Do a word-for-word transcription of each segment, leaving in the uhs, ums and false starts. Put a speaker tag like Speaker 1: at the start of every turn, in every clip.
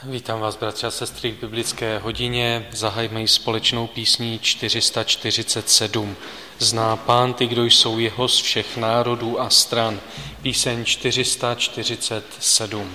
Speaker 1: Vítám vás, bratři a sestry, v biblické hodině. Zahajme ji společnou písní čtyři sta čtyřicet sedm. Zná Pán ty, kdo jsou jeho z všech národů a stran. Píseň čtyři sta čtyřicet sedm.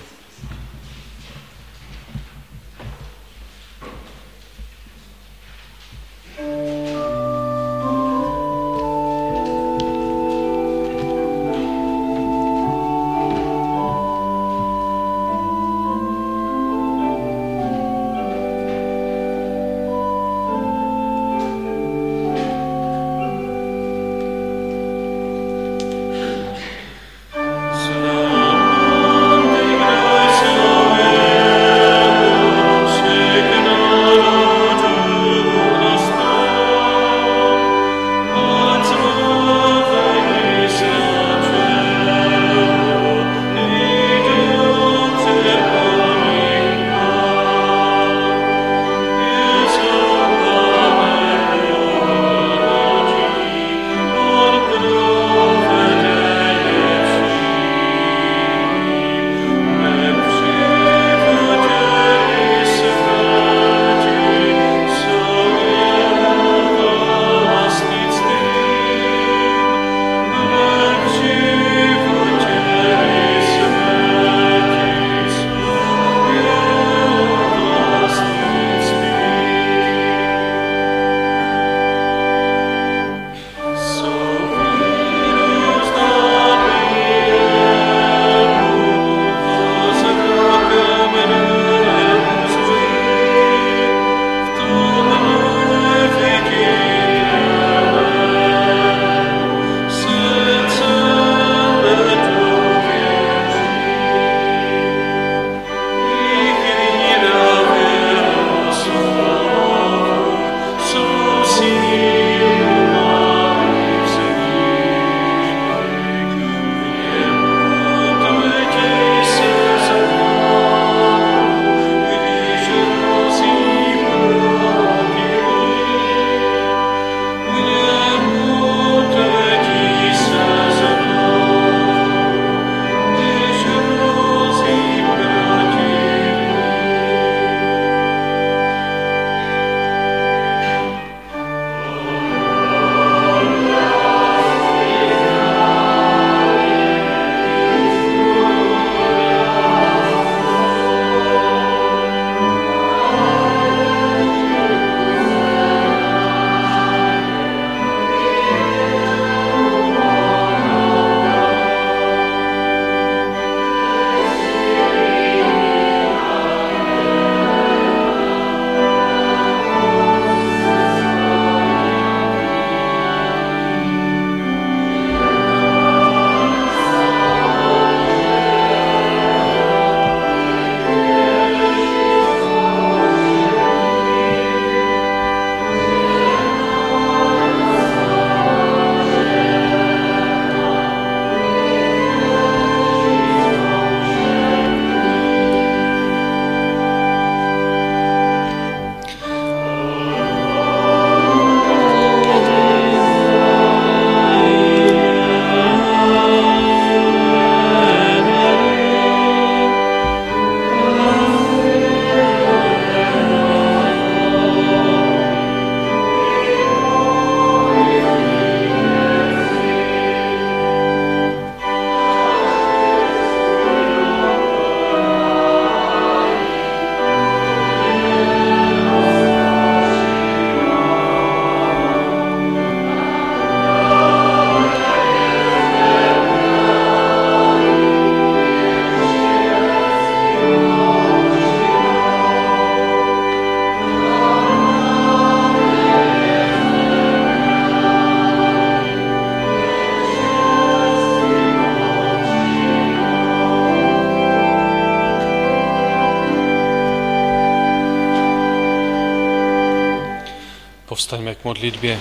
Speaker 1: Povstaňme k modlitbě.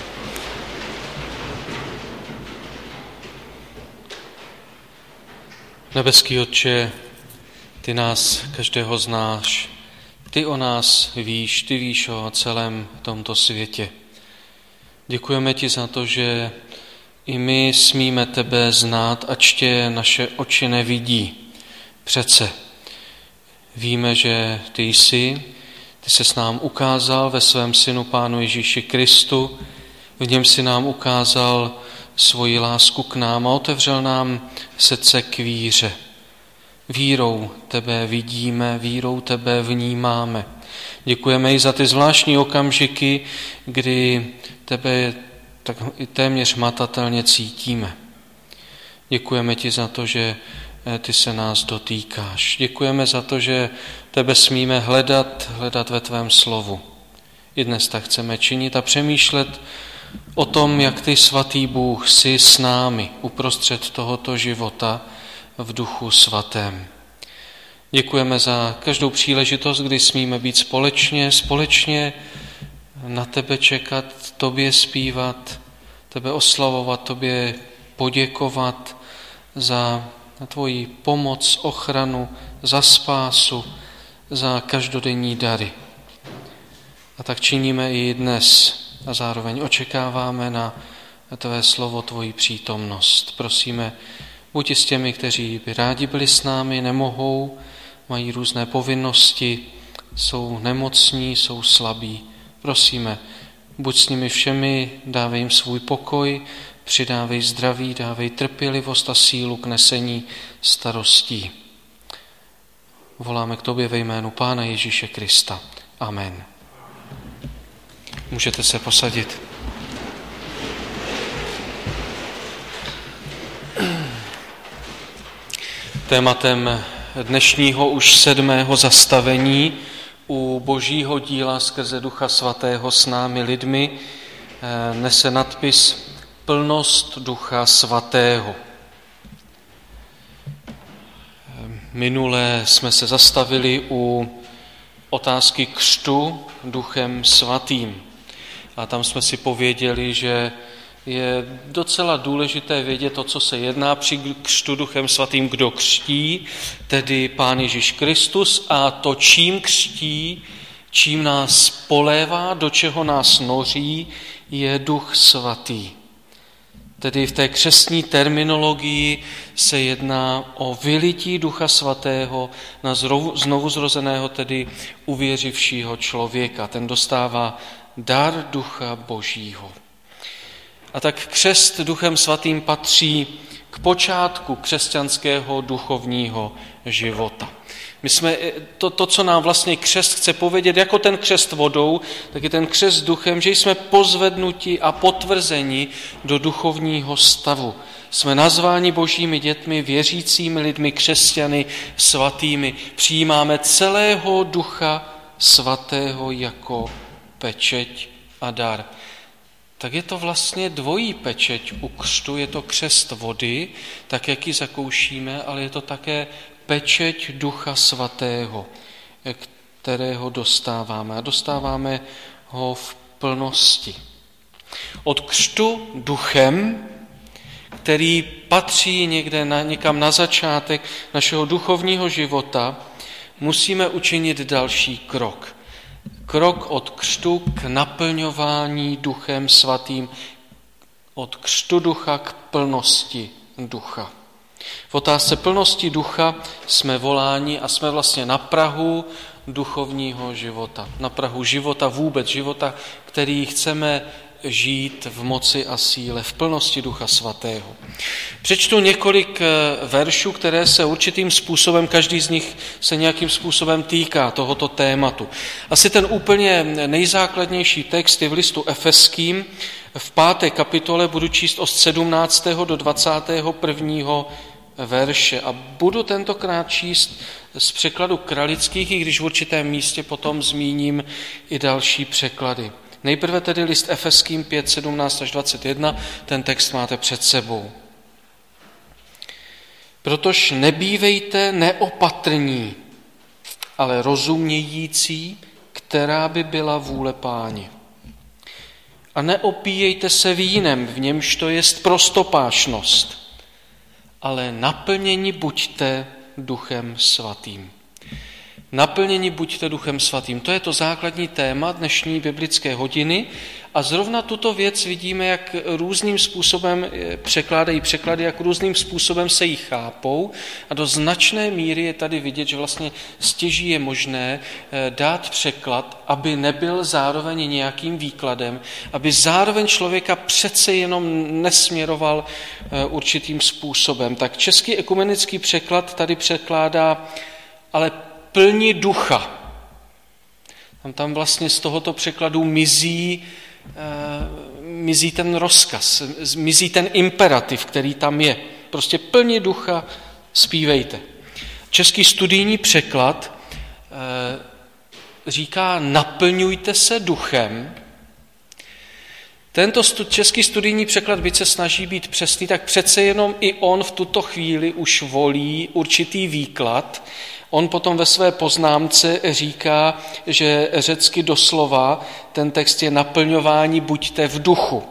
Speaker 1: Nebeský Otče, ty nás každého znáš, ty o nás víš, ty víš o celém tomto světě. Děkujeme ti za to, že i my smíme tebe znát, ač tě naše oči nevidí. Přece Víme, že ty jsi, ty ses nám ukázal ve svém synu Pánu Ježíši Kristu, v něm si nám ukázal svoji lásku k nám a otevřel nám srdce k víře. Vírou tebe vidíme, vírou tebe vnímáme. Děkujeme i za ty zvláštní okamžiky, kdy tebe tak téměř matatelně cítíme. Děkujeme ti za to, že ty se nás dotýkáš. Děkujeme za to, že tebe smíme hledat, hledat ve tvém slovu. I dnes tak chceme činit a přemýšlet o tom, jak ty, svatý Bůh, jsi s námi uprostřed tohoto života v Duchu Svatém. Děkujeme za každou příležitost, kdy smíme být společně, společně na tebe čekat, tobě zpívat, tebe oslavovat, tobě poděkovat za tvoji pomoc, ochranu, za spásu, za každodenní dary. A tak činíme i dnes a zároveň očekáváme na tvé slovo, tvoji přítomnost. Prosíme, buď i s těmi, kteří by rádi byli s námi, nemohou, mají různé povinnosti, jsou nemocní, jsou slabí. Prosíme, buď s nimi všemi, dávej jim svůj pokoj, přidávej zdraví, dávej trpělivost a sílu k nesení starostí. Voláme k tobě ve jménu Pána Ježíše Krista. Amen. Můžete se posadit. Tématem dnešního už sedmého zastavení u Božího díla skrze Ducha Svatého s námi lidmi nese nadpis Plnost Ducha Svatého. Minule jsme se zastavili u otázky křtu Duchem Svatým. A tam jsme si pověděli, že je docela důležité vědět to, co se jedná při křtu Duchem Svatým, kdo křtí, tedy Pán Ježíš Kristus, a to, čím křtí, čím nás polévá, do čeho nás noří, je Duch Svatý. Tedy v té křestní terminologii se jedná o vylití Ducha Svatého na znovuzrozeného, tedy uvěřivšího člověka. Ten dostává dar Ducha Božího. A tak křest Duchem Svatým patří k počátku křesťanského duchovního života. My jsme, to, to, co nám vlastně křest chce povědět, jako ten křest vodou, tak je ten křest duchem, že jsme pozvednuti a potvrzeni do duchovního stavu. Jsme nazváni Božími dětmi, věřícími lidmi, křesťany, svatými. Přijímáme celého Ducha Svatého jako pečeť a dar. Tak je to vlastně dvojí pečeť u křtu, je to křest vody, tak jak ji zakoušíme, ale je to také pečeť Ducha Svatého, kterého dostáváme. A dostáváme ho v plnosti. Od křtu duchem, který patří někde na, někam na začátek našeho duchovního života, musíme učinit další krok. Krok od křtu k naplňování Duchem Svatým, od křtu ducha k plnosti ducha. V otázce plnosti ducha jsme voláni a jsme vlastně na prahu duchovního života. Na prahu života vůbec, života, který chceme žít v moci a síle, v plnosti Ducha Svatého. Přečtu několik veršů, které se určitým způsobem, každý z nich se nějakým způsobem týká tohoto tématu. Asi ten úplně nejzákladnější text je v listu Efeským. V páté kapitole budu číst od sedmnáctého do dvacátého prvního verše a budu tentokrát číst z překladu kralických, i když v určitém místě potom zmíním i další překlady. Nejprve tedy list Efeským pět, sedmnáct až dvacet jedna, ten text máte před sebou. Protož nebývejte neopatrní, ale rozumějící, která by byla vůle Páně. A neopíjejte se vínem, v němž to jest prostopášnost, ale naplněni buďte Duchem Svatým. Naplněni buďte Duchem Svatým. To je to základní téma dnešní biblické hodiny a zrovna tuto věc vidíme, jak různým způsobem překládají překlady, jak různým způsobem se jí chápou a do značné míry je tady vidět, že vlastně stěží je možné dát překlad, aby nebyl zároveň nějakým výkladem, aby zároveň člověka přece jenom nesměroval určitým způsobem. Tak český ekumenický překlad tady překládá ale plni ducha. Tam, tam vlastně z tohoto překladu mizí, uh, mizí ten rozkaz, mizí ten imperativ, který tam je. Prostě plni ducha, zpívejte. Český studijní překlad uh, říká naplňujte se duchem. Tento stu- český studijní překlad, byť se snaží být přesný, tak přece jenom i on v tuto chvíli už volí určitý výklad. On potom ve své poznámce říká, že řecky doslova ten text je naplňování buďte v duchu.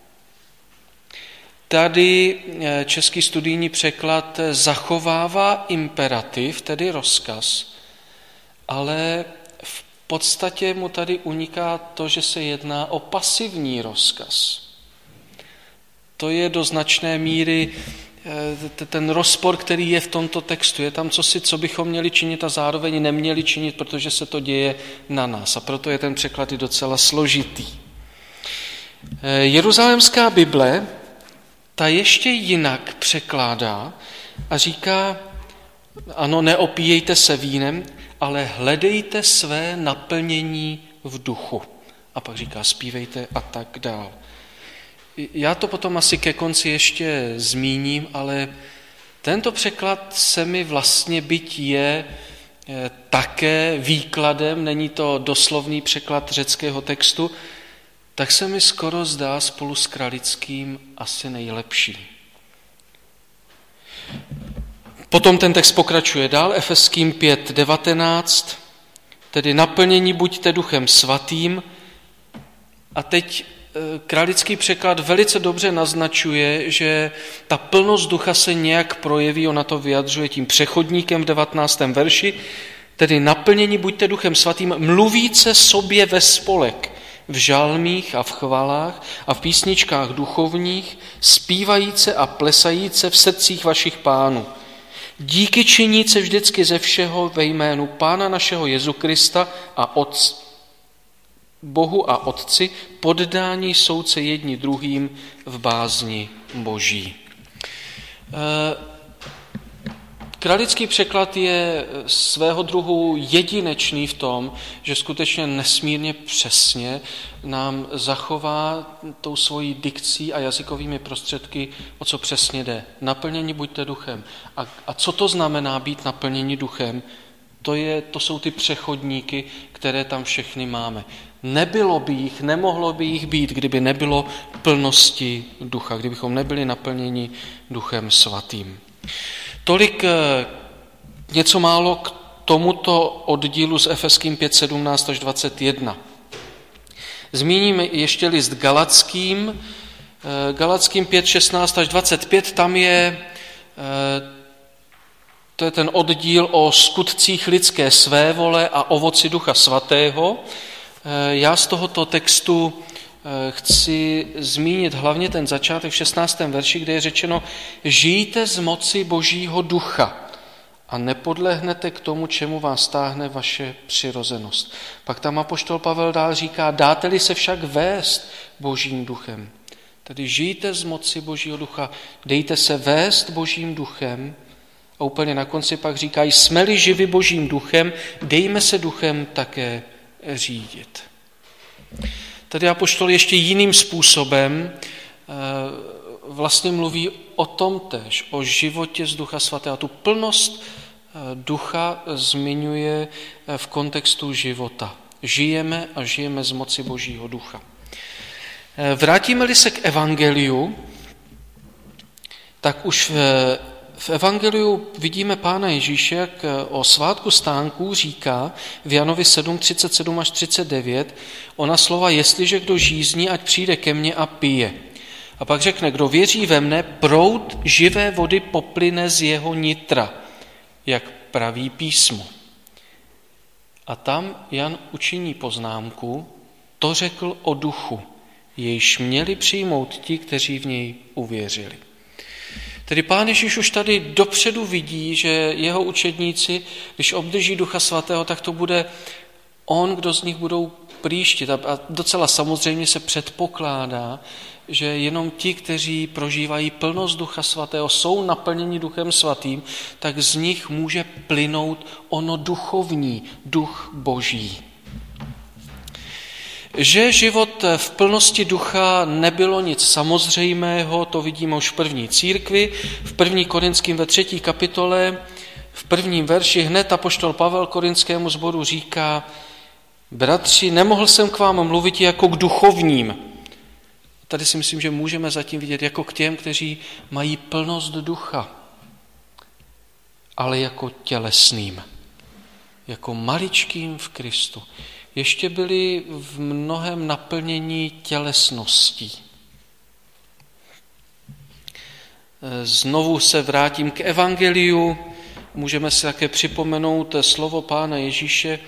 Speaker 1: Tady český studijní překlad zachovává imperativ, tedy rozkaz, ale v podstatě mu tady uniká to, že se jedná o pasivní rozkaz. To je do značné míry ten rozpor, který je v tomto textu. Je tam cosi, co bychom měli činit a zároveň neměli činit, protože se to děje na nás. A proto je ten překlad i docela složitý. Jeruzalémská Bible ta ještě jinak překládá a říká, ano, neopíjejte se vínem, ale hledejte své naplnění v duchu. A pak říká, zpívejte a tak dál. Já to potom asi ke konci ještě zmíním, ale tento překlad se mi vlastně byť je také výkladem, není to doslovný překlad řeckého textu, tak se mi skoro zdá spolu s Kralickým asi nejlepší. Potom ten text pokračuje dál, Efeským pět devatenáct, tedy naplnění buďte Duchem Svatým. A teď Kralický překlad velice dobře naznačuje, že ta plnost ducha se nějak projeví, ona to vyjadřuje tím přechodníkem v devatenáctém verši, tedy naplnění buďte Duchem Svatým, mluvíce sobě ve spolek, v žalmích a v chvalách a v písničkách duchovních, zpívajíce a plesajíce v srdcích vašich pánů. Díky činíce vždycky ze všeho ve jménu Pána našeho Jezu Krista a Otce, Bohu a Otci, poddání soudce jedni druhým v bázni Boží. Kralický překlad je svého druhu jedinečný v tom, že skutečně nesmírně přesně nám zachová tou svojí dikcí a jazykovými prostředky, o co přesně jde. Naplnění buďte duchem. A, a co to znamená být naplnění duchem? To, je, to jsou ty přechodníky, které tam všechny máme. Nebylo by jich, nemohlo by jich být, kdyby nebylo plnosti ducha, kdybychom nebyli naplněni Duchem Svatým. Tolik něco málo k tomuto oddílu z Efeským pět sedmnáct až dvacet jedna. Zmíním ještě list Galackým, Galackým pět šestnáct až dvacet pět, tam je, to je ten oddíl o skutcích lidské svévole a ovoci Ducha Svatého. Já z tohoto textu chci zmínit hlavně ten začátek v šestnáctém verši, kde je řečeno, žijte z moci Božího ducha a nepodlehnete k tomu, čemu vás táhne vaše přirozenost. Pak tam apoštol Pavel dál říká, dáte-li se však vést Božím duchem. Tedy žijte z moci Božího ducha, dejte se vést Božím duchem a úplně na konci pak říkají, jsme-li živi Božím duchem, dejme se duchem také řídit. Tady apoštol ještě jiným způsobem vlastně mluví o tom též, o životě z Ducha Svatého. A tu plnost ducha zmiňuje v kontextu života. Žijeme a žijeme z moci Božího ducha. Vrátíme-li se k evangeliu, tak už v, v evangeliu vidíme Pána Ježíše, jak o svátku stánků říká v Janovi sedm třicet sedm až třicet devět ona slova, jestliže kdo žízní, ať přijde ke mně a pije. A pak řekne, kdo věří ve mne, proud živé vody poplyne z jeho nitra, jak praví písmo. A tam Jan učiní poznámku, to řekl o duchu, jejž měli přijmout ti, kteří v něj uvěřili. Tedy Pán Ježíš už tady dopředu vidí, že jeho učedníci, když obdrží Ducha Svatého, tak to bude on, kdo z nich budou příštit. A docela samozřejmě se předpokládá, že jenom ti, kteří prožívají plnost Ducha Svatého, jsou naplněni Duchem Svatým, tak z nich může plynout ono duchovní, duch Boží. Že život v plnosti ducha nebylo nic samozřejmého, to vidíme už v první církvi. V první Korinským ve třetí kapitole, v prvním verši hned apoštol Pavel korintskému sboru říká: bratři, nemohl jsem k vám mluvit jako k duchovním. Tady si myslím, že můžeme zatím vidět jako k těm, kteří mají plnost ducha, ale jako tělesným, jako maličkým v Kristu. Ještě byli v mnohem naplnění tělesností. Znovu se vrátím k evangeliu. Můžeme si také připomenout slovo Pána Ježíše,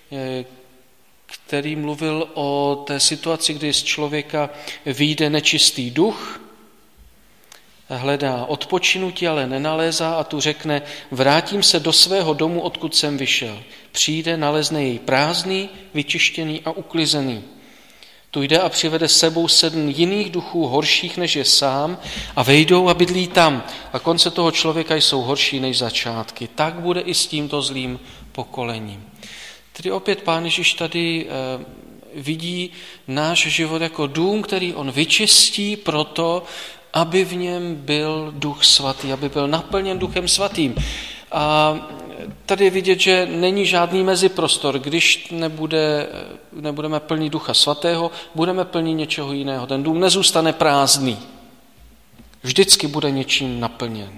Speaker 1: který mluvil o té situaci, kdy z člověka vyjde nečistý duch, hledá odpočinutí, ale nenalézá a tu řekne: vrátím se do svého domu, odkud jsem vyšel. Přijde, nalezne jej prázdný, vyčištěný a uklizený. Tu jde a přivede s sebou sedm jiných duchů, horších než je sám, a vejdou a bydlí tam. A konce toho člověka jsou horší než začátky. Tak bude i s tímto zlým pokolením. Tedy opět Pán Ježíš tady eh, vidí náš život jako dům, který on vyčistí proto, aby v něm byl Duch Svatý, aby byl naplněn Duchem Svatým. A tady je vidět, že není žádný meziprostor. Když nebude, nebudeme plní Ducha Svatého, budeme plní něčeho jiného. Ten dům nezůstane prázdný. Vždycky bude něčím naplněn.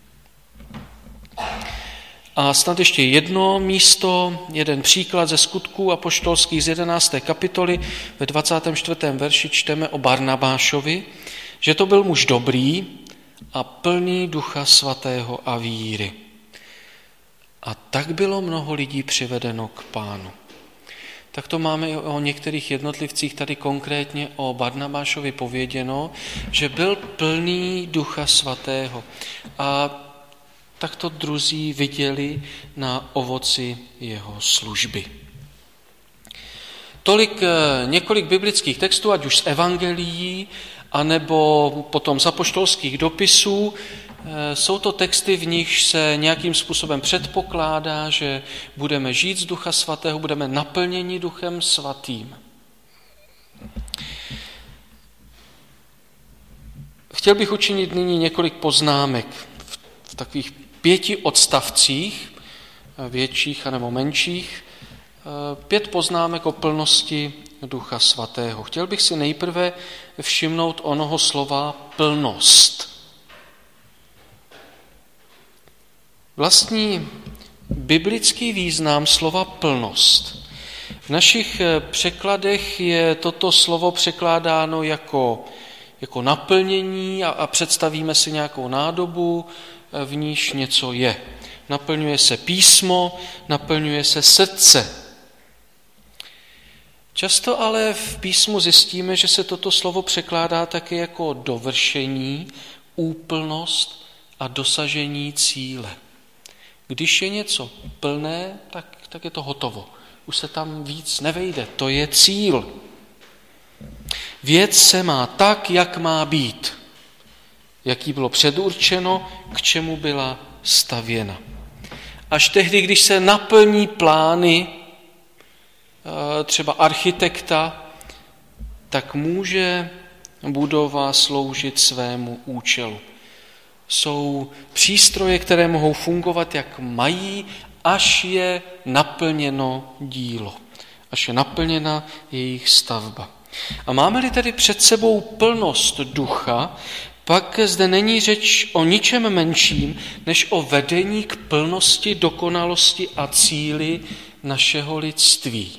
Speaker 1: A snad ještě jedno místo, jeden příklad ze Skutků apoštolských z jedenácté kapitoly. Ve dvacátém čtvrtém verši čteme o Barnabášovi, že to byl muž dobrý a plný Ducha Svatého a víry. A tak bylo mnoho lidí přivedeno k Pánu. Tak to máme i o některých jednotlivcích, tady konkrétně o Barnabášovi pověděno, že byl plný Ducha Svatého. A tak to druzí viděli na ovoci jeho služby. Tolik několik biblických textů, ať už z evangelií, anebo potom z apoštolských dopisů. Jsou to texty, v nich se nějakým způsobem předpokládá, že budeme žít z Ducha Svatého, budeme naplněni Duchem Svatým. Chtěl bych učinit nyní několik poznámek v takových pěti odstavcích, větších anebo menších, pět poznámek o plnosti Ducha Svatého. Chtěl bych si nejprve všimnout onoho slova plnost. Vlastní biblický význam slova plnost. V našich překladech je toto slovo překládáno jako, jako naplnění a, a představíme si nějakou nádobu, v níž něco je. Naplňuje se písmo, naplňuje se srdce. Často ale v písmu zjistíme, že se toto slovo překládá také jako dovršení, úplnost a dosažení cíle. Když je něco plné, tak, tak je to hotovo. Už se tam víc nevejde. To je cíl. Věc se má tak, jak má být. Jak jí bylo předurčeno, k čemu byla stavěna. Až tehdy, když se naplní plány třeba architekta, tak může budova sloužit svému účelu. Jsou přístroje, které mohou fungovat, jak mají, až je naplněno dílo. Až je naplněna jejich stavba. A máme-li tedy před sebou plnost ducha, pak zde není řeč o ničem menším, než o vedení k plnosti, dokonalosti a cíli našeho lidství.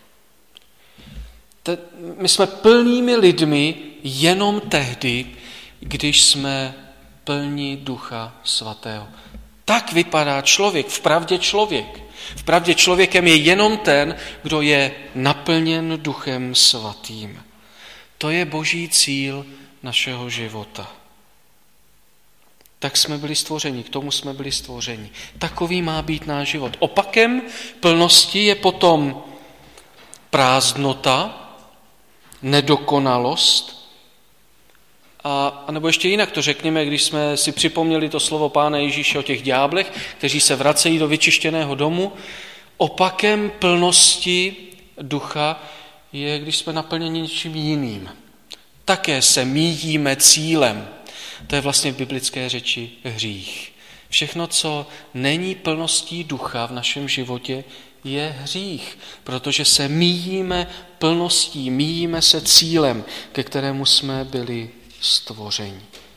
Speaker 1: My jsme plnými lidmi jenom tehdy, když jsme plní Ducha Svatého. Tak vypadá člověk, vpravdě člověk. Vpravdě člověkem je jenom ten, kdo je naplněn Duchem Svatým. To je boží cíl našeho života. Tak jsme byli stvořeni, k tomu jsme byli stvořeni. Takový má být náš život. Opakem plnosti je potom prázdnota, nedokonalost, a, a nebo ještě jinak to řekněme, když jsme si připomněli to slovo Pána Ježíše o těch ďáblech, kteří se vracejí do vyčištěného domu. Opakem plnosti ducha je, když jsme naplněni něčím jiným. Také se míjíme cílem. To je vlastně v biblické řeči hřích. Všechno, co není plností ducha v našem životě, je hřích, protože se míjíme plností, míjíme se cílem, ke kterému jsme byli stvoření.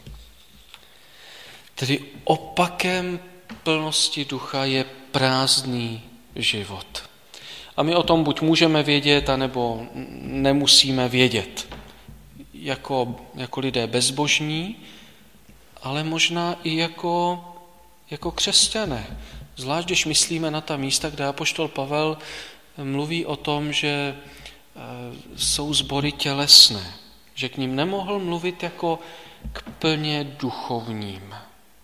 Speaker 1: Tedy opakem plnosti ducha je prázdný život. A my o tom buď můžeme vědět, anebo nemusíme vědět. Jako, jako lidé bezbožní, ale možná i jako, jako křesťané. Zvlášť, když myslíme na ta místa, kde apoštol Pavel mluví o tom, že jsou sbory tělesné, že k ním nemohl mluvit jako k plně duchovním.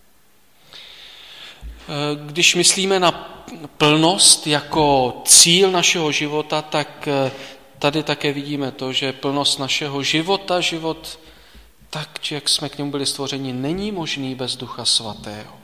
Speaker 1: Když myslíme na plnost jako cíl našeho života, tak tady také vidíme to, že plnost našeho života, život tak, jak jsme k němu byli stvořeni, není možný bez Ducha Svatého.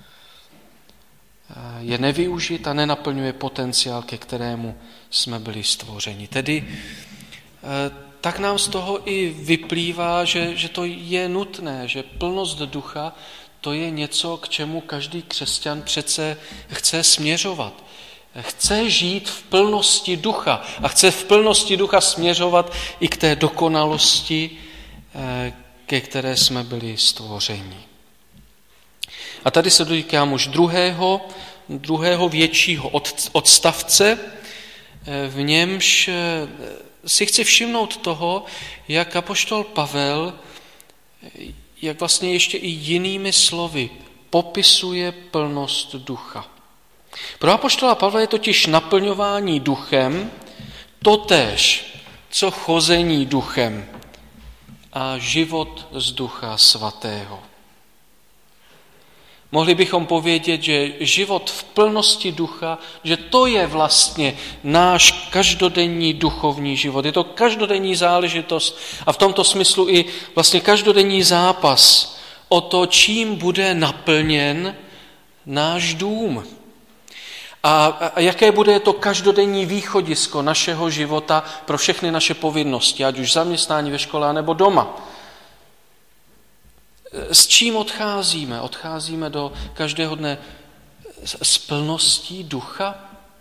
Speaker 1: Je nevyužit a nenaplňuje potenciál, ke kterému jsme byli stvořeni. Tedy tak nám z toho i vyplývá, že, že to je nutné, že plnost ducha to je něco, k čemu každý křesťan přece chce směřovat. Chce žít v plnosti ducha a chce v plnosti ducha směřovat i k té dokonalosti, ke které jsme byli stvořeni. A tady se dotýkám už druhého, druhého většího odstavce, v němž si chci všimnout toho, jak apoštol Pavel, jak vlastně ještě i jinými slovy popisuje plnost ducha. Pro apoštola Pavla je totiž naplňování duchem totéž, co chození duchem a život z Ducha Svatého. Mohli bychom povědět, že život v plnosti ducha, že to je vlastně náš každodenní duchovní život. Je to každodenní záležitost a v tomto smyslu i vlastně každodenní zápas o to, čím bude naplněn náš dům. A, a jaké bude to každodenní východisko našeho života pro všechny naše povinnosti, ať už zaměstnání ve škole nebo doma. S čím odcházíme? Odcházíme do každého dne s plností ducha?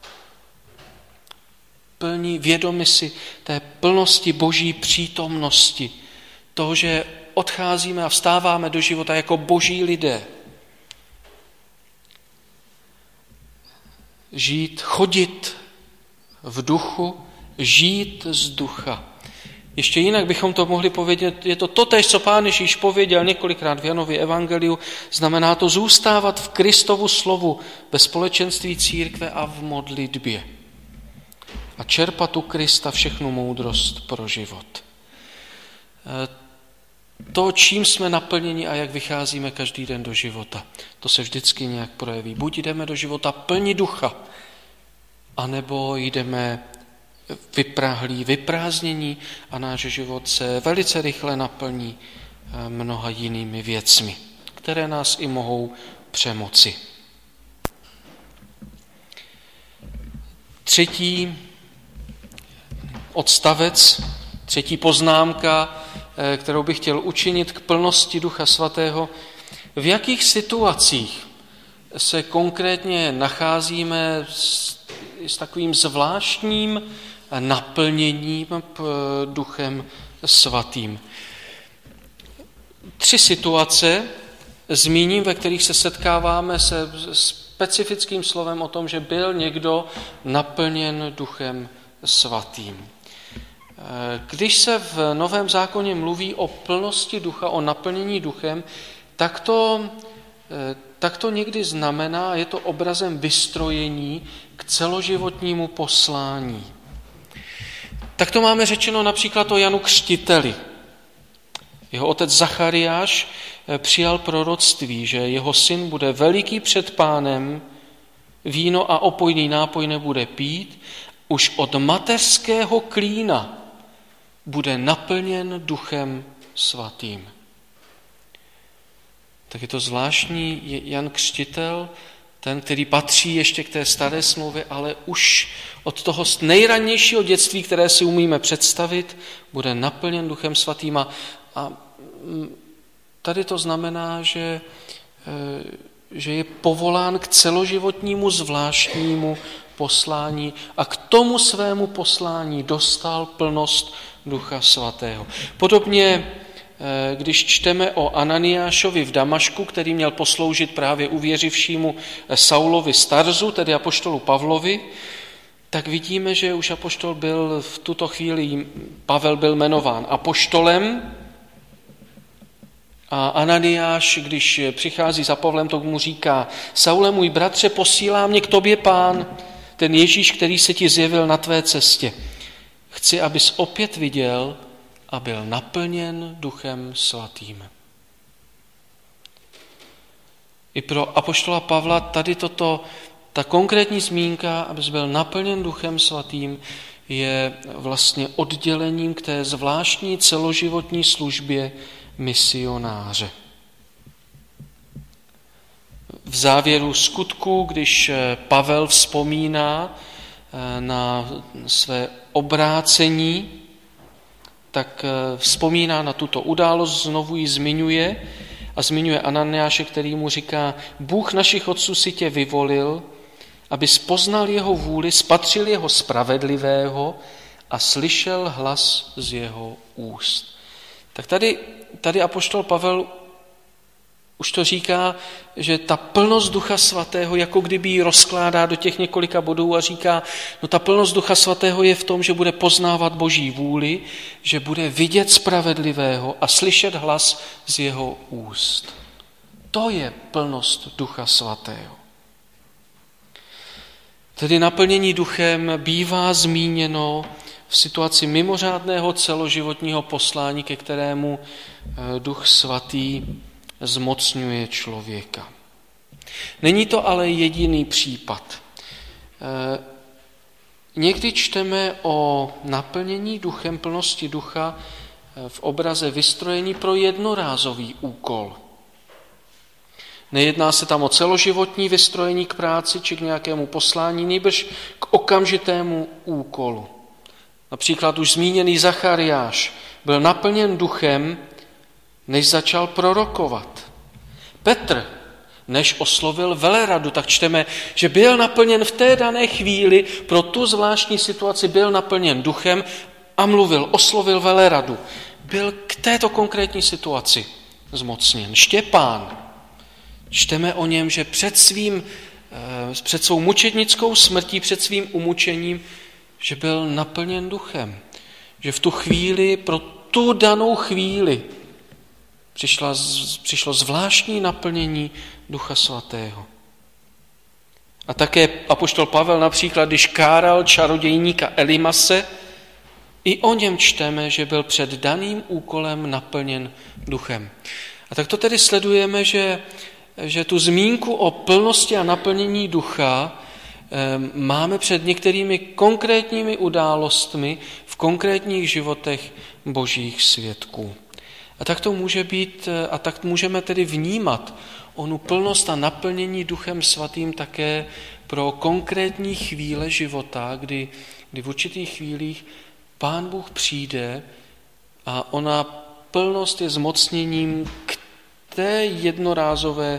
Speaker 1: Plní, vědomi si té plnosti boží přítomnosti, toho, že odcházíme a vstáváme do života jako boží lidé. Žít, chodit v duchu, žít z ducha. Ještě jinak bychom to mohli povědět, je to totéž, co Pán Ježíš pověděl několikrát v Janově evangeliu, znamená to zůstávat v Kristovu slovu ve společenství církve a v modlitbě. A čerpat u Krista všechnu moudrost pro život. To, čím jsme naplněni a jak vycházíme každý den do života, to se vždycky nějak projeví. Buď jdeme do života plní ducha, anebo jdeme vyprahlí, vyprázdnění a náš život se velice rychle naplní mnoha jinými věcmi, které nás i mohou přemoci. Třetí odstavec, třetí poznámka, kterou bych chtěl učinit k plnosti Ducha Svatého. V jakých situacích se konkrétně nacházíme s, s takovým zvláštním naplněním Duchem Svatým? Tři situace zmíním, ve kterých se setkáváme se specifickým slovem o tom, že byl někdo naplněn Duchem Svatým. Když se v Novém zákoně mluví o plnosti ducha, o naplnění duchem, tak to tak to někdy znamená, je to obrazem vystrojení k celoživotnímu poslání. Tak to máme řečeno například o Janu Křtiteli. Jeho otec Zachariáš přijal proroctví, že jeho syn bude veliký před Pánem, víno a opojný nápoj nebude pít, už od mateřského klína bude naplněn Duchem Svatým. Tak je to zvláštní Jan Křtitel, ten, který patří ještě k té staré smlouvě, ale už od toho nejranějšího dětství, které si umíme představit, bude naplněn Duchem Svatým. A, a tady to znamená, že, že je povolán k celoživotnímu zvláštnímu poslání a k tomu svému poslání dostal plnost Ducha Svatého. Podobně, když čteme o Ananiášovi v Damašku, který měl posloužit právě uvěřivšímu Saulovi z Tarzu, tedy apoštolu Pavlovi, tak vidíme, že už apoštol byl v tuto chvíli, Pavel byl jmenován apoštolem a Ananiáš, když přichází za Pavlem, to mu říká: Saule, můj bratře, posílá mě k tobě Pán, ten Ježíš, který se ti zjevil na tvé cestě. Chci, abys opět viděl a byl naplněn Duchem Svatým. I pro apoštola Pavla tady toto, ta konkrétní zmínka, abys byl naplněn Duchem Svatým, je vlastně oddělením k té zvláštní celoživotní službě misionáře. V závěru Skutků, když Pavel vzpomíná na své obrácení, tak vzpomíná na tuto událost, znovu ji zmiňuje a zmiňuje Ananiáše, který mu říká: Bůh našich otců si tě vyvolil, abys poznal jeho vůli, spatřil jeho spravedlivého a slyšel hlas z jeho úst. Tak tady, tady apoštol Pavel už to říká, že ta plnost Ducha Svatého jako kdyby ji rozkládá do těch několika bodů a říká, no ta plnost Ducha Svatého je v tom, že bude poznávat Boží vůli, že bude vidět spravedlivého a slyšet hlas z jeho úst. To je plnost Ducha Svatého. Tedy naplnění duchem bývá zmíněno v situaci mimořádného celoživotního poslání, ke kterému Duch Svatý zmocňuje člověka. Není to ale jediný případ. Někdy čteme o naplnění duchem, plnosti ducha v obraze vystrojení pro jednorázový úkol. Nejedná se tam o celoživotní vystrojení k práci či k nějakému poslání, nýbrž k okamžitému úkolu. Například už zmíněný Zachariáš byl naplněn duchem, než začal prorokovat. Petr, než oslovil veleradu, tak čteme, že byl naplněn v té dané chvíli, pro tu zvláštní situaci byl naplněn duchem a mluvil, oslovil veleradu. Byl k této konkrétní situaci zmocněn. Štěpán, čteme o něm, že před svým, před svou mučednickou smrtí, před svým umučením, že byl naplněn duchem. Že v tu chvíli, pro tu danou chvíli, Přišla, přišlo zvláštní naplnění Ducha Svatého. A také apoštol Pavel například, když káral čarodějníka Elimase, i o něm čteme, že byl před daným úkolem naplněn duchem. A tak to tedy sledujeme, že, že tu zmínku o plnosti a naplnění ducha máme před některými konkrétními událostmi v konkrétních životech božích svědků. A tak to může být, a tak můžeme tedy vnímat onu plnost a naplnění Duchem Svatým také pro konkrétní chvíle života, kdy, kdy v určitých chvílích Pán Bůh přijde a ona plnost je zmocněním k té jednorázové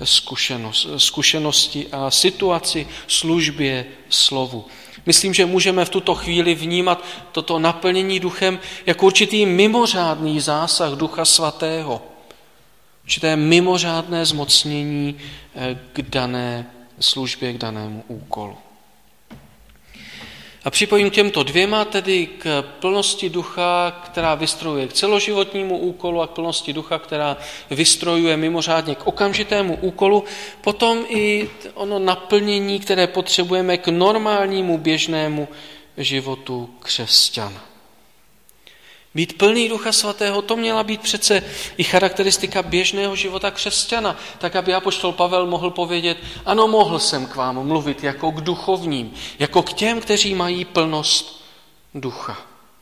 Speaker 1: zkušenosti a situaci, službě, slovu. Myslím, že můžeme v tuto chvíli vnímat toto naplnění duchem jako určitý mimořádný zásah Ducha Svatého. Určité mimořádné zmocnění k dané službě, k danému úkolu. A připojím k těmto dvěma, tedy k plnosti ducha, která vystrojuje k celoživotnímu úkolu a k plnosti ducha, která vystrojuje mimořádně k okamžitému úkolu, potom i ono naplnění, které potřebujeme k normálnímu běžnému životu křesťana. Být plný Ducha Svatého, to měla být přece i charakteristika běžného života křesťana, tak aby apoštol Pavel mohl povědět, ano, mohl jsem k vám mluvit jako k duchovním, jako k těm, kteří mají plnost ducha.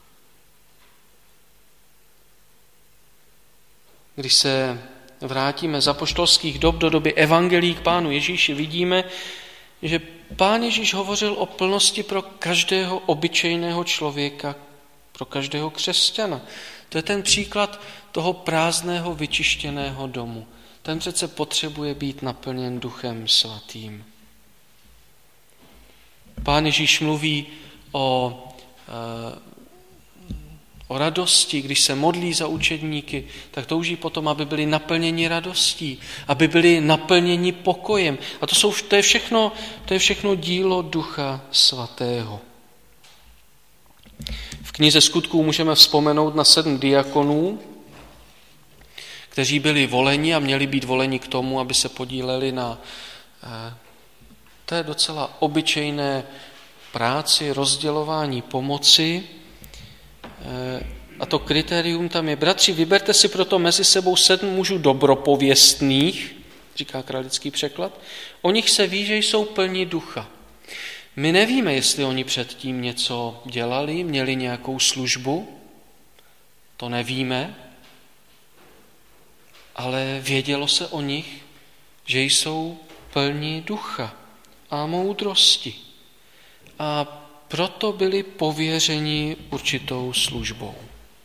Speaker 1: Když se vrátíme z apoštolských dob do doby evangelií k Pánu Ježíši, vidíme, že Pán Ježíš hovořil o plnosti pro každého obyčejného člověka, pro každého křesťana. To je ten příklad toho prázdného, vyčištěného domu. Ten přece potřebuje být naplněn Duchem Svatým. Pán Ježíš mluví o, o radosti, když se modlí za učedníky, tak touží potom, aby byli naplněni radostí, aby byli naplněni pokojem. A to, jsou, to, je všechno, to je všechno dílo Ducha Svatého. V knize Skutků můžeme vzpomenout na sedm diakonů, kteří byli voleni a měli být voleni k tomu, aby se podíleli na té docela obyčejné práci, rozdělování pomoci. A to kritérium tam je, bratři, vyberte si proto mezi sebou sedm mužů dobropověstných, říká kralický překlad, o nich se ví, že jsou plní ducha. My nevíme, jestli oni předtím něco dělali, měli nějakou službu, to nevíme, ale vědělo se o nich, že jsou plní ducha a moudrosti. A proto byli pověřeni určitou službou.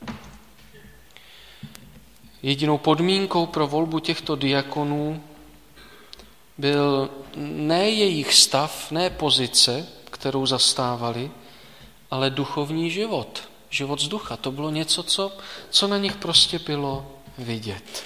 Speaker 1: Jedinou podmínkou pro volbu těchto diakonů byl ne jejich stav, ne pozice, kterou zastávali, ale duchovní život, život z ducha. To bylo něco, co, co na nich prostě bylo vidět.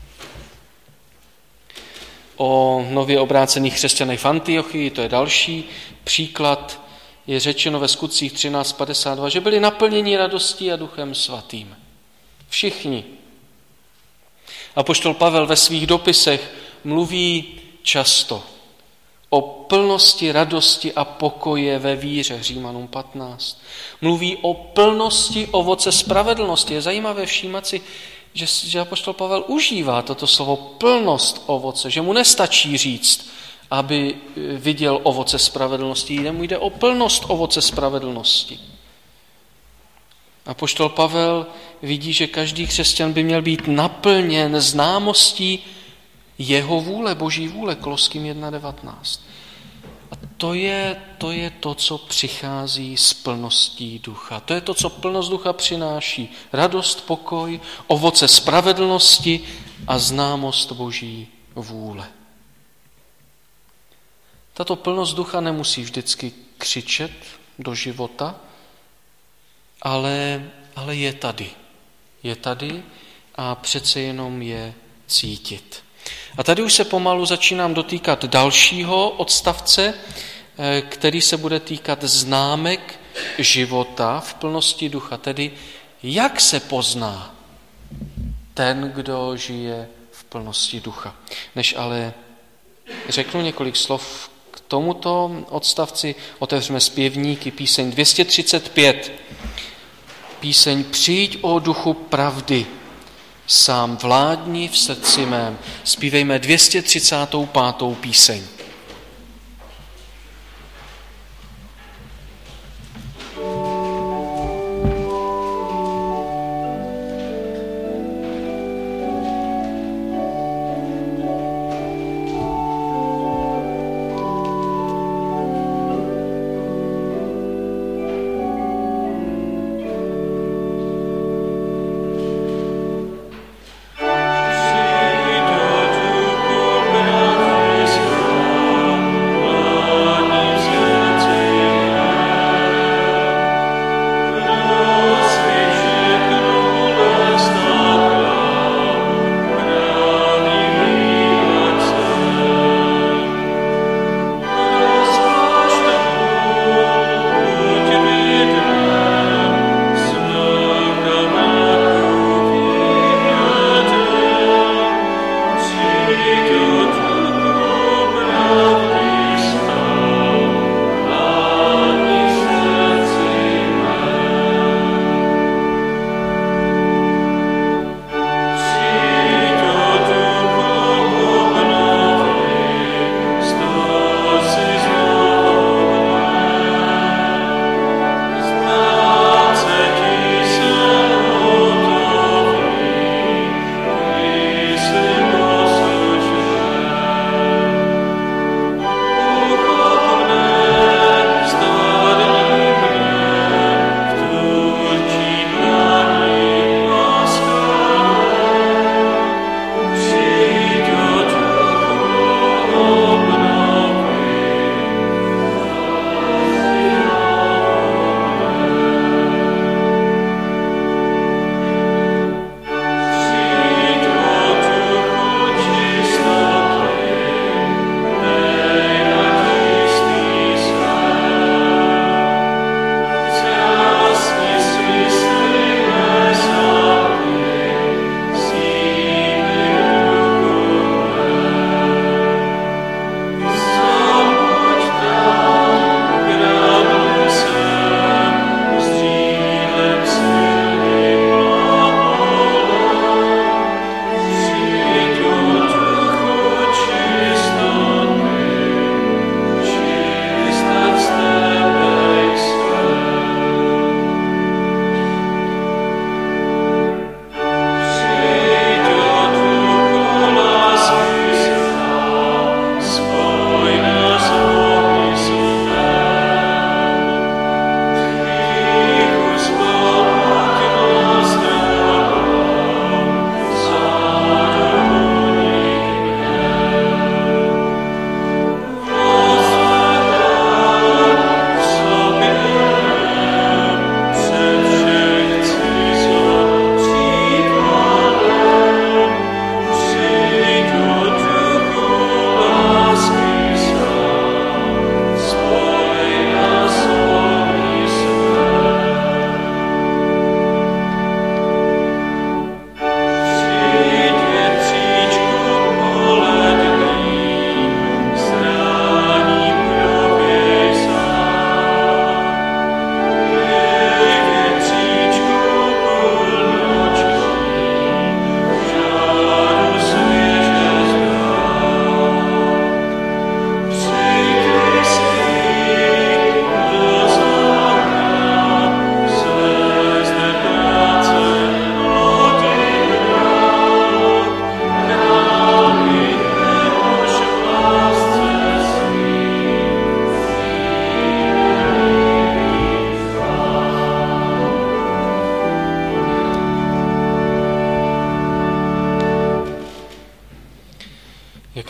Speaker 1: O nově obrácených křesťanech v Antiochii, to je další příklad, je řečeno ve Skutcích třináct padesát dva, že byli naplněni radostí a Duchem Svatým. Všichni. Apoštol Pavel ve svých dopisech mluví často o plnosti radosti a pokoje ve víře, Římanům patnáct. Mluví o plnosti ovoce spravedlnosti. Je zajímavé všímat si, že, že apoštol Pavel užívá toto slovo plnost ovoce, že mu nestačí říct, aby viděl ovoce spravedlnosti, jemu jde o plnost ovoce spravedlnosti. Apoštol Pavel vidí, že každý křesťan by měl být naplněn známostí jeho vůle, Boží vůle, Koloským jedna devatenáct. A to je, to je to, co přichází s plností ducha. To je to, co plnost ducha přináší. Radost, pokoj, ovoce spravedlnosti a známost Boží vůle. Tato plnost ducha nemusí vždycky křičet do života, ale, ale je tady. Je tady a přece jenom je cítit. A tady už se pomalu začínám dotýkat dalšího odstavce, který se bude týkat známek života v plnosti ducha. Tedy jak se pozná ten, kdo žije v plnosti ducha. Než ale řeknu několik slov k tomuto odstavci, otevřeme zpěvníky, píseň dvě stě třicet pět. Píseň Přijď, o duchu pravdy, sám vládni v srdci mém. Zpívejme dvě stě třicet pět. píseň.
Speaker 2: Přijď, o duchu pravdy,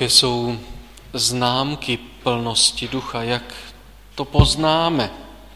Speaker 1: Jaké jsou známky plnosti ducha, jak to poznáme?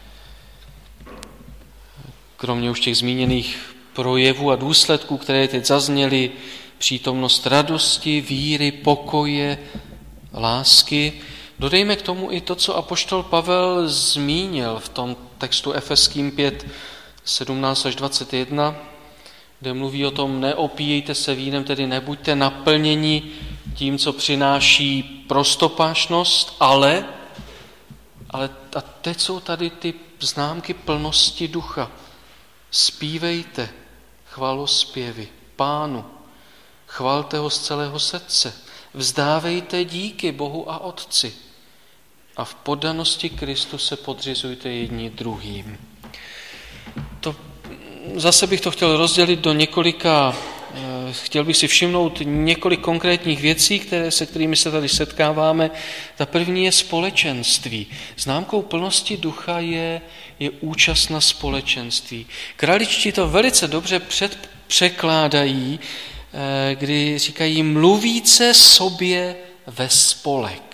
Speaker 1: Kromě už těch zmíněných projevů a důsledků, které teď zazněly, přítomnost radosti, víry, pokoje, lásky, dodejme k tomu i to, co apoštol Pavel zmínil v tom textu Efeským pět, sedmnáct až dvacet jedna, kde mluví o tom, neopíjejte se vínem, tedy nebuďte naplněni tím, co přináší prostopášnost, ale, ale a teď jsou tady ty známky plnosti ducha. Zpívejte chvalospěvy Pánu, chvalte ho z celého srdce, vzdávejte díky Bohu a Otci a v poddanosti Kristu se podřizujte jedni druhým. To, zase bych to chtěl rozdělit do několika, chtěl bych si všimnout několik konkrétních věcí, které, se kterými se tady setkáváme. Ta první je společenství. Známkou plnosti ducha je, je účast na společenství. Kraličtí to velice dobře před, překládají, kdy říkají mluvíce sobě ve spolek.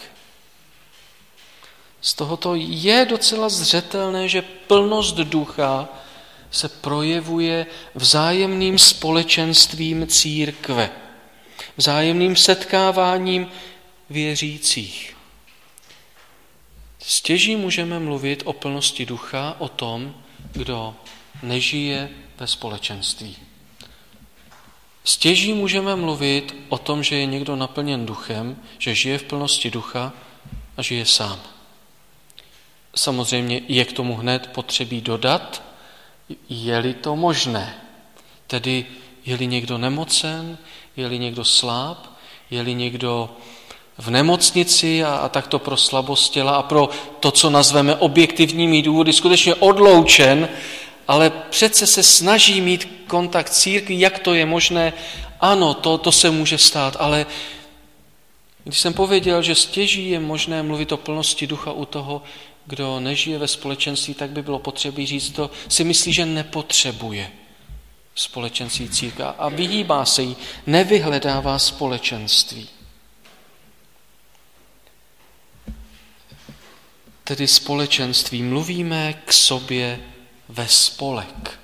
Speaker 1: Z tohoto je docela zřetelné, že plnost ducha se projevuje vzájemným společenstvím církve, vzájemným setkáváním věřících. Stěží můžeme mluvit o plnosti ducha, o tom, kdo nežije ve společenství. Stěží můžeme mluvit o tom, že je někdo naplněn duchem, že žije v plnosti ducha a žije sám. Samozřejmě je k tomu hned potřebí dodat, je-li to možné. Tedy je-li někdo nemocen, je-li někdo sláb, je-li někdo v nemocnici a, a takto pro slabost těla a pro to, co nazveme objektivními důvody, skutečně odloučen, ale přece se snaží mít kontakt s církví, jak to je možné. Ano, to, to se může stát, ale když jsem pověděl, že stěží je možné mluvit o plnosti ducha u toho, kdo nežije ve společenství, tak by bylo potřeba říct, to si myslí, že nepotřebuje společenství církve a vyhýbá se jí, nevyhledává společenství. Tedy společenství, mluvíme k sobě ve spolek.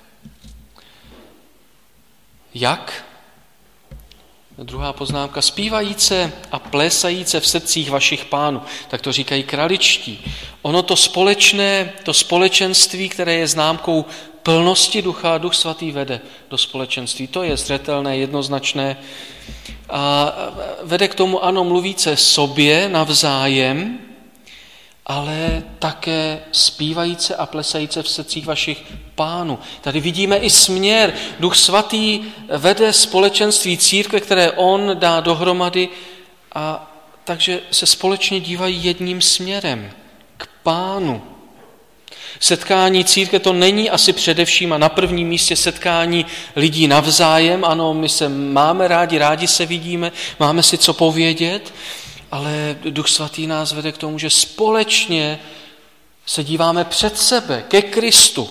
Speaker 1: Jak? Druhá poznámka. Zpívajíce a plésajíce v srdcích vašich pánů. Tak to říkají kraličtí. Ono to společné, to společenství, které je známkou plnosti ducha, Duch Svatý vede do společenství. To je zřetelné, jednoznačné. A vede k tomu, ano, mluvíce sobě navzájem, ale také zpívajíce a plesajíce v srdcích vašich pánů. Tady vidíme i směr. Duch Svatý vede společenství církve, které on dá dohromady, a takže se společně dívají jedním směrem k Pánu. Setkání církve to není asi především a na prvním místě setkání lidí navzájem. Ano, my se máme rádi, rádi se vidíme, máme si co povědět, ale Duch Svatý nás vede k tomu, že společně se díváme před sebe, ke Kristu.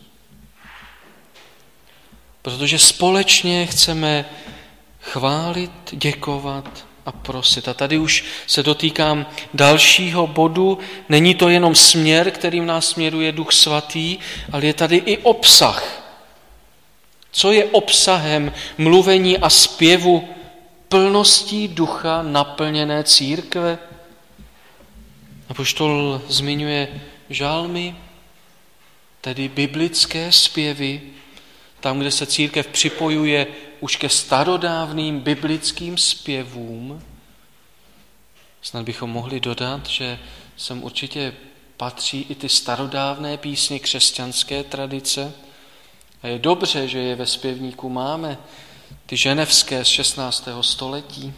Speaker 1: Protože společně chceme chválit, děkovat a prosit. A tady už se dotýkám dalšího bodu. Není to jenom směr, kterým nás směruje Duch Svatý, ale je tady i obsah. Co je obsahem mluvení a zpěvu plností ducha naplněné církve? Apoštol zmiňuje žalmy, tedy biblické zpěvy, tam, kde se církev připojuje už ke starodávným biblickým zpěvům. Snad bychom mohli dodat, že sem určitě patří i ty starodávné písně křesťanské tradice. A je dobře, že je ve zpěvníku máme, ty ženevské z šestnáctého století.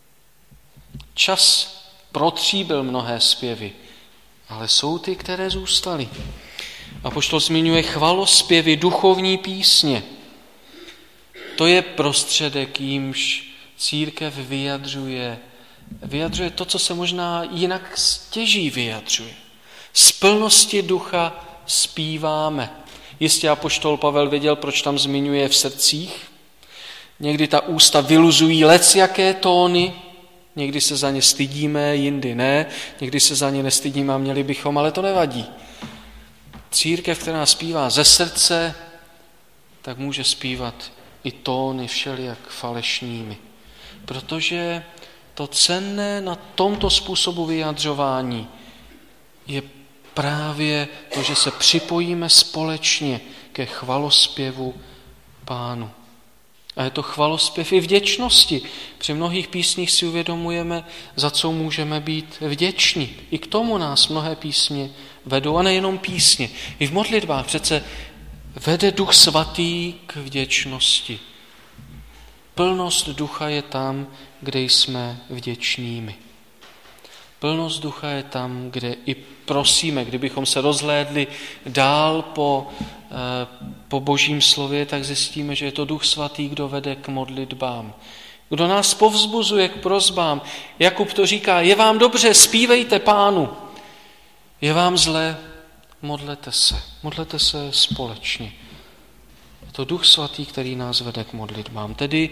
Speaker 1: Čas protříbil mnohé zpěvy, ale jsou ty, které zůstaly. Apoštol zmiňuje chvalospěvy, duchovní písně. To je prostředek, jímž církev vyjadřuje, vyjadřuje to, co se možná jinak stěží vyjadřuje. Z plnosti ducha zpíváme. Jistě apoštol Pavel věděl, proč tam zmiňuje v srdcích. Někdy ta ústa vyluzují lecjaké tóny, někdy se za ně stydíme, jindy ne, někdy se za ně nestydíme a měli bychom, ale to nevadí. Církev, která zpívá ze srdce, tak může zpívat i tóny všelijak falešnými. Protože to cenné na tomto způsobu vyjadřování je právě to, že se připojíme společně ke chvalospěvu Pánu. A je to chvalospěv i vděčnosti. Při mnohých písních si uvědomujeme, za co můžeme být vděční. I k tomu nás mnohé písně vedou, a nejenom písně. I v modlitbách přece vede Duch Svatý k vděčnosti. Plnost ducha je tam, kde jsme vděčnými. Plnost ducha je tam, kde i prosíme. Kdybychom se rozhlédli dál po, po Božím slově, tak zjistíme, že je to Duch Svatý, kdo vede k modlitbám. Kdo nás povzbuzuje k prosbám. Jakub to říká, je vám dobře, zpívejte Pánu. Je vám zle, modlete se. Modlete se společně. Je to Duch Svatý, který nás vede k modlitbám. Tedy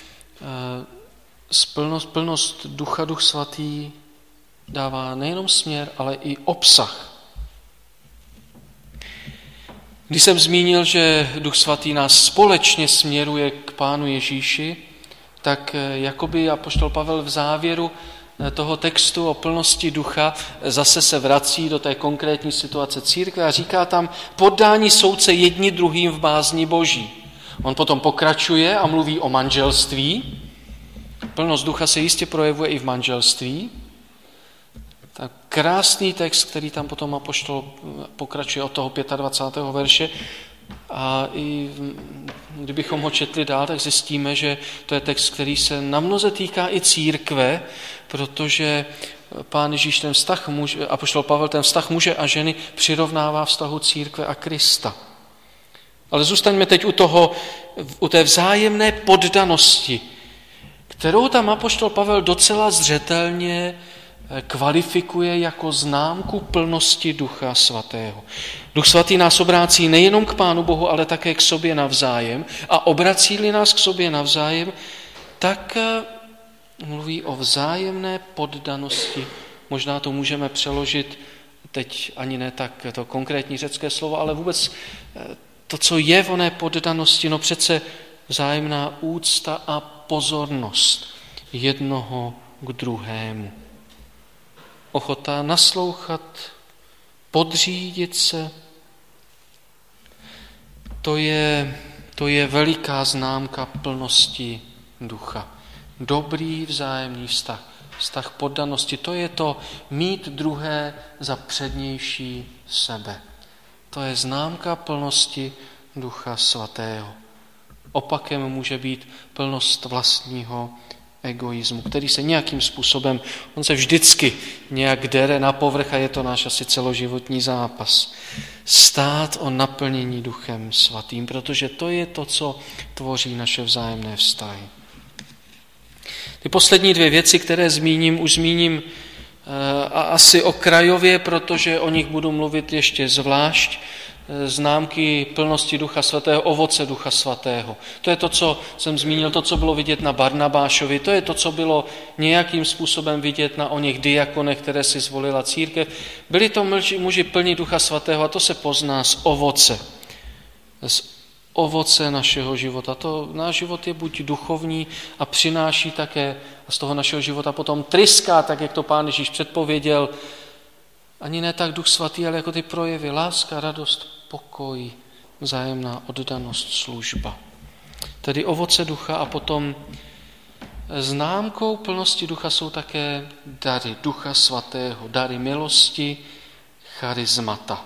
Speaker 1: plnost, plnost ducha, Duch Svatý dává nejenom směr, ale i obsah. Když jsem zmínil, že Duch Svatý nás společně směruje k Pánu Ježíši, tak jakoby apoštol Pavel v závěru toho textu o plnosti ducha zase se vrací do té konkrétní situace církve a říká tam poddání soudce jedni druhým v bázni Boží. On potom pokračuje a mluví o manželství. Plnost ducha se jistě projevuje i v manželství. Tak krásný text, který tam potom apoštol pokračuje od toho dvacátého pátého verše. A i kdybychom ho četli dál, tak zjistíme, že to je text, který se namnoze týká i církve, protože Pán Ježíš ten vztah muže, apoštol Pavel ten vztah muže a ženy přirovnává vztahu církve a Krista. Ale zůstaňme teď u toho, u té vzájemné poddanosti, kterou tam apoštol Pavel docela zřetelně kvalifikuje jako známku plnosti Ducha Svatého. Duch Svatý nás obrácí nejenom k Pánu Bohu, ale také k sobě navzájem. A obrací-li nás k sobě navzájem, tak mluví o vzájemné poddanosti. Možná to můžeme přeložit, teď ani ne tak to konkrétní řecké slovo, ale vůbec to, co je v oné poddanosti, no přece vzájemná úcta a pozornost jednoho k druhému. Ochota naslouchat, podřídit se, to je, to je veliká známka plnosti ducha. Dobrý vzájemný vztah, vztah poddanosti, to je to mít druhé za přednější sebe. To je známka plnosti Ducha Svatého. Opakem může být plnost vlastního egoismu, který se nějakým způsobem, on se vždycky nějak dere na povrch a je to náš asi celoživotní zápas. Stát o naplnění Duchem Svatým, protože to je to, co tvoří naše vzájemné vztahy. Ty poslední dvě věci, které zmíním, už zmíním a asi okrajově, protože o nich budu mluvit ještě zvlášť. Známky plnosti Ducha Svatého, ovoce Ducha Svatého. To je to, co jsem zmínil, to, co bylo vidět na Barnabášovi, to je to, co bylo nějakým způsobem vidět na oněch diakonech, které si zvolila církev. Byli to muži plní Ducha Svatého a to se pozná z ovoce. Z ovoce našeho života. To náš život je buď duchovní a přináší také z toho našeho života potom tryská, tak jak to Pán Ježíš předpověděl, ani ne tak Duch Svatý, ale jako ty projevy, láska, radost, pokoj, vzájemná oddanost, služba. Tedy ovoce ducha a potom známkou plnosti ducha jsou také dary Ducha Svatého, dary milosti, charismata.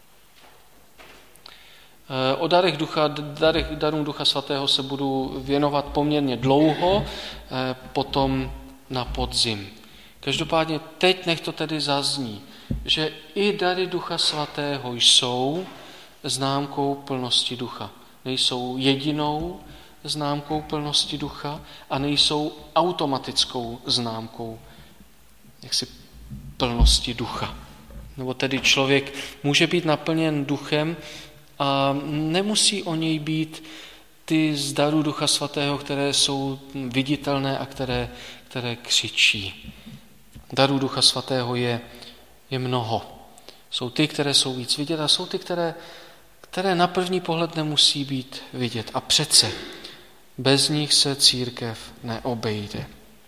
Speaker 1: O darech ducha, darech, darům Ducha Svatého se budu věnovat poměrně dlouho, potom na podzim. Každopádně teď nech to tedy zazní, že i dary Ducha Svatého jsou známkou plnosti ducha. Nejsou jedinou známkou plnosti ducha a nejsou automatickou známkou jaksi plnosti ducha. Nebo tedy člověk může být naplněn duchem a nemusí o něj být ty z darů Ducha Svatého, které jsou viditelné a které, které křičí. Darů Ducha Svatého je, je mnoho. Jsou ty, které jsou víc vidět a jsou ty, které, které na první pohled nemusí být vidět. A přece bez nich se církev neobejde.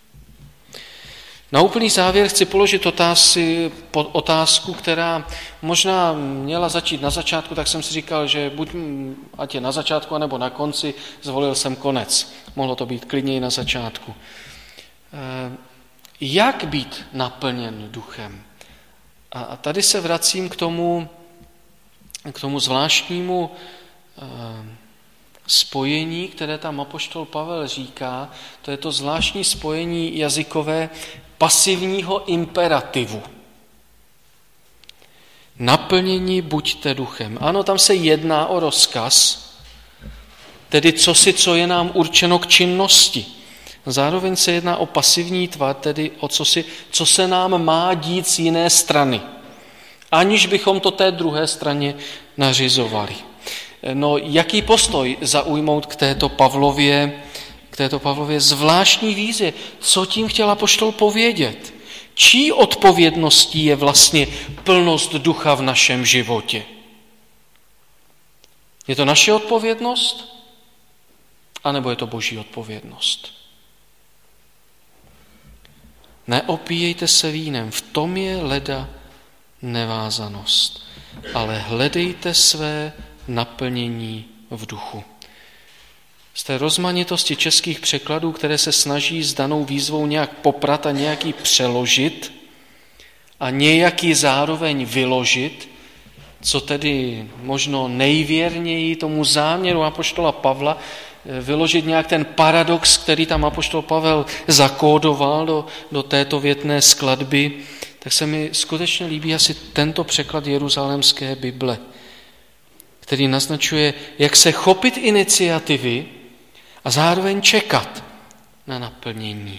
Speaker 1: Na úplný závěr chci položit otázky, otázku, která možná měla začít na začátku, tak jsem si říkal, že buď ať je na začátku, anebo na konci, zvolil jsem konec. Mohlo to být klidněji na začátku. Jak být naplněn duchem? A tady se vracím k tomu, k tomu zvláštnímu spojení, které tam apoštol Pavel říká. To je to zvláštní spojení jazykové pasivního imperativu. Naplnění buďte duchem. Ano, tam se jedná o rozkaz, tedy cosi, co je nám určeno k činnosti. Zároveň se jedná o pasivní tvar, tedy o cosi, co se nám má dít z jiné strany, aniž bychom to té druhé straně nařizovali. No, jaký postoj zaujmout k této Pavlově, k této Pavlově zvláštní výzvě? Co tím chtěl apoštol povědět? Čí odpovědností je vlastně plnost ducha v našem životě? Je to naše odpovědnost? A nebo je to Boží odpovědnost? Neopíjejte se vínem, v tom je leda nevázanost, ale hledejte své naplnění v duchu. Z té rozmanitosti českých překladů, které se snaží s danou výzvou nějak poprat a nějaký přeložit a nějaký zároveň vyložit, co tedy možno nejvěrněji tomu záměru apoštola Pavla, vyložit nějak ten paradox, který tam apoštol Pavel zakódoval do, do této větné skladby, tak se mi skutečně líbí asi tento překlad Jeruzalémské Bible, který naznačuje, jak se chopit iniciativy a zároveň čekat na naplnění.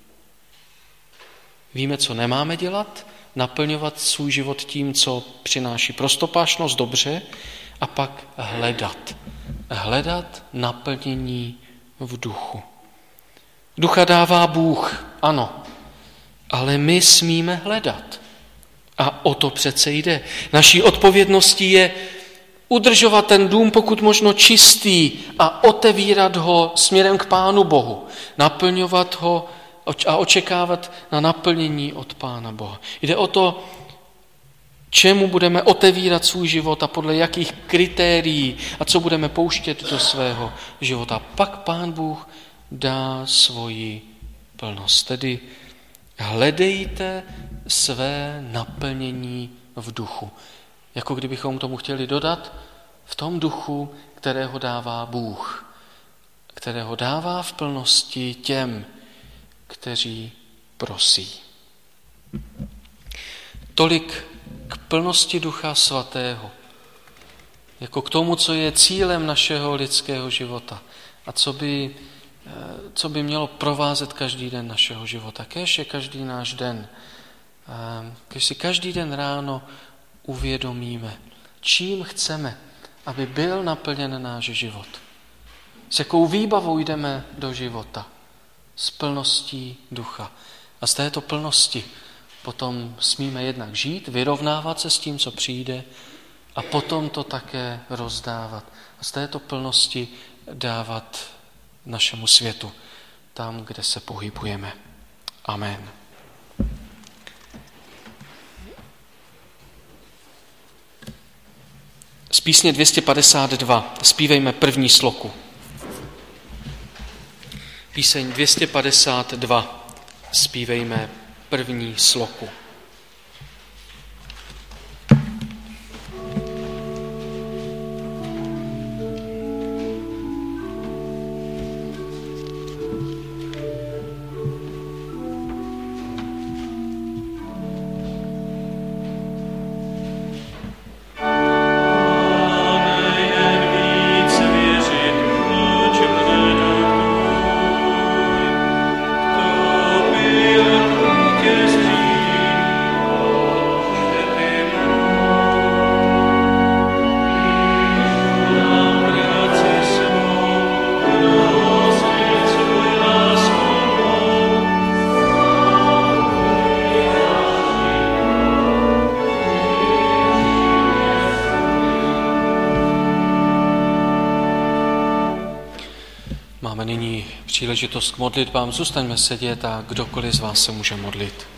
Speaker 1: Víme, co nemáme dělat, naplňovat svůj život tím, co přináší prostopášnost, dobře, a pak hledat. Hledat naplnění v duchu. Ducha dává Bůh, ano, ale my smíme hledat. A o to přece jde. Naší odpovědností je udržovat ten dům pokud možno čistý a otevírat ho směrem k Pánu Bohu. Naplňovat ho a očekávat na naplnění od Pána Boha. Jde o to, čemu budeme otevírat svůj život a podle jakých kritérií a co budeme pouštět do svého života. Pak Pán Bůh dá svoji plnost. Tedy hledejte své naplnění v duchu. Jako kdybychom tomu chtěli dodat, v tom duchu, kterého dává Bůh. Kterého dává v plnosti těm, kteří prosí. Tolik k plnosti Ducha Svatého. Jako k tomu, co je cílem našeho lidského života. A co by, co by mělo provázet každý den našeho života. Kéž je každý náš den. Kéž si každý den ráno uvědomíme, čím chceme, aby byl naplněn náš život. S jakou výbavou jdeme do života. S plností ducha. A z této plnosti potom smíme jednak žít, vyrovnávat se s tím, co přijde, a potom to také rozdávat. A z této plnosti dávat našemu světu, tam, kde se pohybujeme. Amen. Z písně dvě stě padesát dva zpívejme první sloku. Píseň dvě stě padesát dva zpívejme první sloku.
Speaker 2: Yes,
Speaker 1: nyní příležitost k modlitbám. Zůstaňme sedět a kdokoliv z vás se může modlit.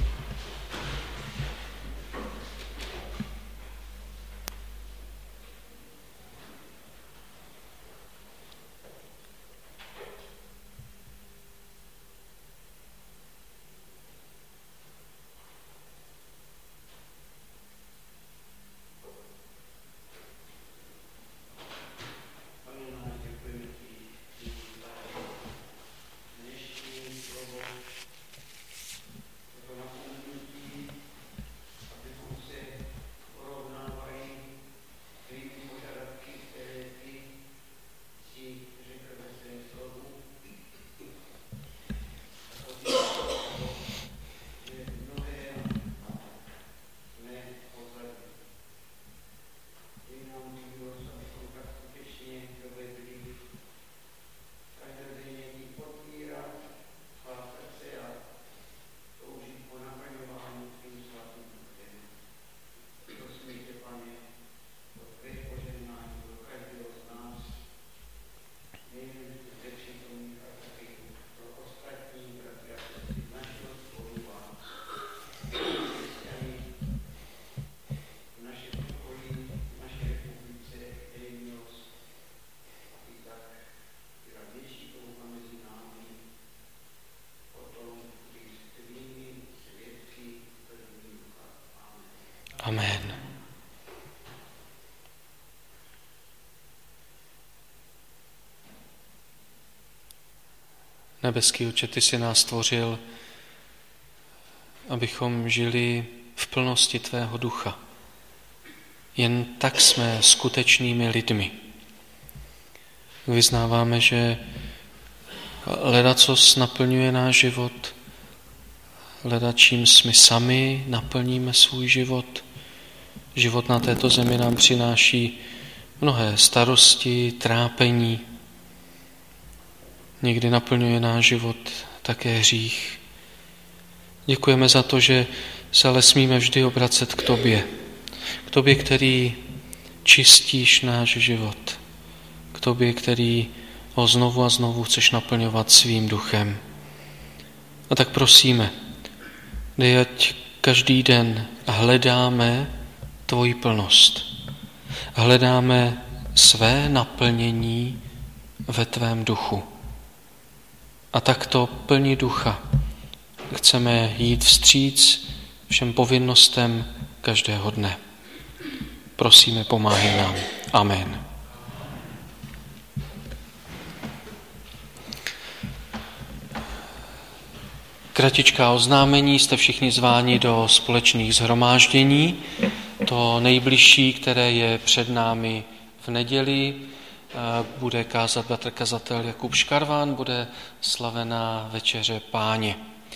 Speaker 1: Amen. Nebeský Otče, ty jsi nás stvořil, abychom žili v plnosti tvého ducha. Jen tak jsme skutečnými lidmi. Vyznáváme, že ledacos naplňuje náš život, ledačím my sami naplníme svůj život. Život na této zemi nám přináší mnohé starosti, trápení. Někdy naplňuje náš život také hřích. Děkujeme za to, že se ale smíme vždy obracet k tobě. K tobě, který čistíš náš život. K tobě, který ho znovu a znovu chceš naplňovat svým duchem. A tak prosíme, dej, ať každý den hledáme tvoji plnost. Hledáme své naplnění ve tvém duchu. A takto plní ducha chceme jít vstříc všem povinnostem každého dne. Prosíme, pomáhej nám. Amen. Kratičká oznámení, jste všichni zváni do společných shromáždění. To nejbližší, které je před námi v neděli, bude kázat bratr kazatel Jakub Škarván, bude slavená večeře Páně.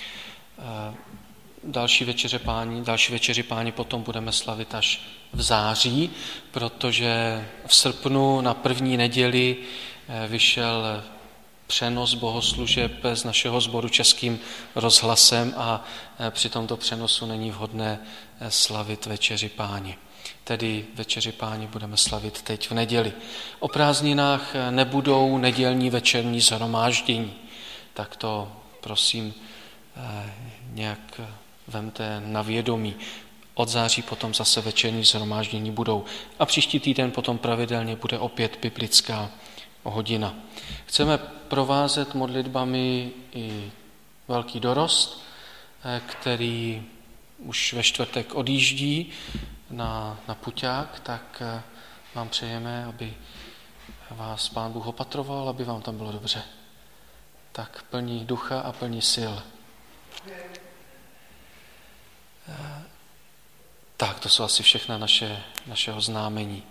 Speaker 1: Další večeře Páni, další večeři Páni potom budeme slavit až v září, protože v srpnu na první neděli vyšel přenos bohoslužeb z našeho sboru Českým rozhlasem a při tomto přenosu není vhodné slavit večeři Páni. Tedy večeři Páni budeme slavit teď v neděli. O prázdninách nebudou nedělní večerní shromáždění, tak to prosím nějak vemte na vědomí. Od září potom zase večerní shromáždění budou. A příští týden potom pravidelně bude opět biblická hodina. Chceme provázet modlitbami i velký dorost, který už ve čtvrtek odjíždí na, na puťák, tak vám přejeme, aby vás Pán Bůh opatroval, aby vám tam bylo dobře. Tak plní ducha a plní sil. Tak, to jsou asi všechna naše, naše oznámení.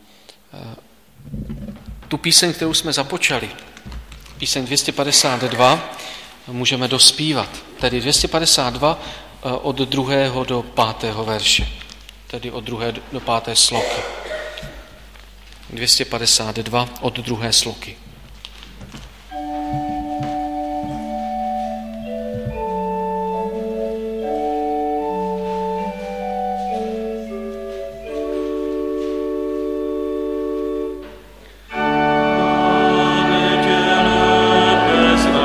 Speaker 1: Tu píseň, kterou jsme započali, píseň dvě stě padesát dva, můžeme dospívat. Tedy dvě stě padesát dva od druhého do pátého verše. Tedy od druhé do páté sloky. dvě stě padesát dva od druhé sloky.
Speaker 2: Amen.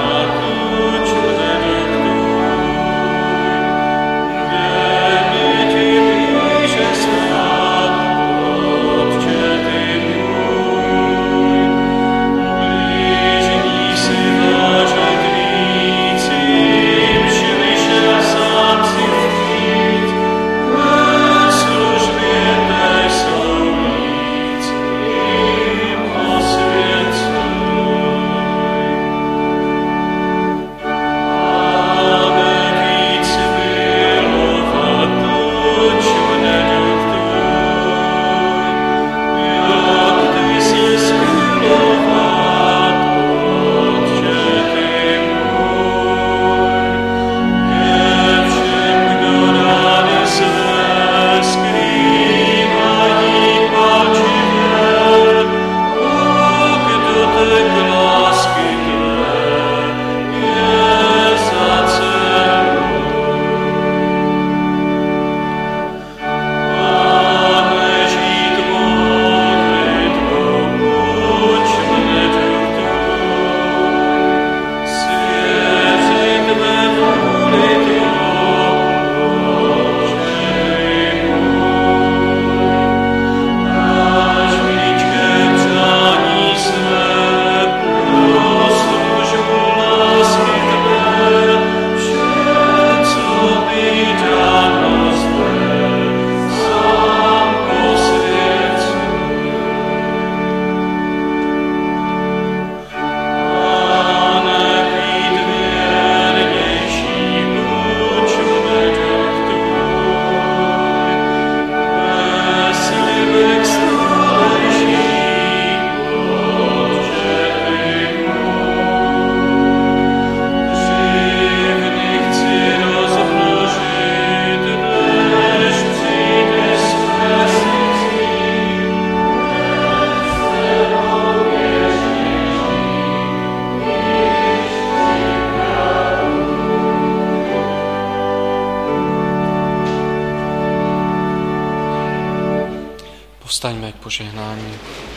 Speaker 1: Povstaňme k požehnání.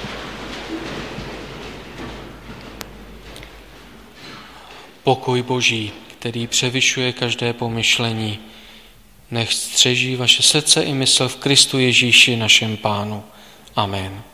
Speaker 1: Pokoj Boží, který převyšuje každé pomyšlení, nech střeží vaše srdce i mysl v Kristu Ježíši našem Pánu. Amen.